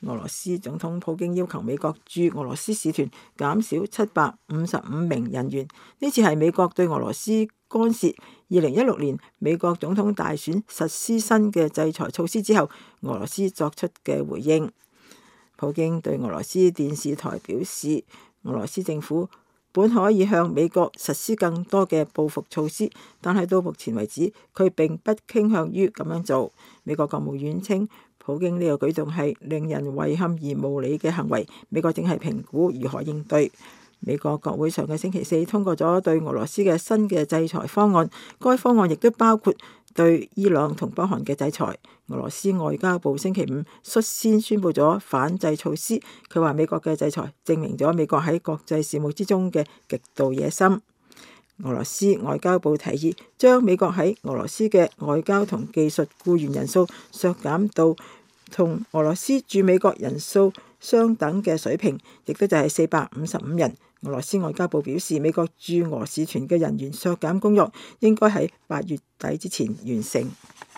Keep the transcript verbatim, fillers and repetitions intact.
俄羅斯總統普京要求美國駐俄羅斯使團減少七百五十五名人員，呢次係美國對俄羅斯干涉二零一六年美國總統大選實施新嘅制裁措施之後，俄羅斯作出嘅回應。普京對俄羅斯電視台表示，俄羅斯政府本可以向美國實施更多嘅報復措施，但係到目前為止，佢並不傾向於咁樣做。美國國務院稱，普京呢個舉動係令人遺憾而無理嘅行為，美國正係評估如何應對。美國國會上個星期四通過咗對俄羅斯嘅新嘅制裁方案，該方案亦都包括對伊朗同北韓嘅制裁。俄羅斯外交部星期五率先宣布咗反制措施，佢話美國嘅制裁證明咗美國喺國際事務之中嘅極度野心。俄羅斯外交部提議將美國喺俄羅斯嘅外交同技術僱員人數削減到同俄羅斯駐美國人數相等嘅水平，亦都就係四百五十五人。俄羅斯外交部表示，美國駐俄使團嘅人員削減工作應該喺八月底之前完成。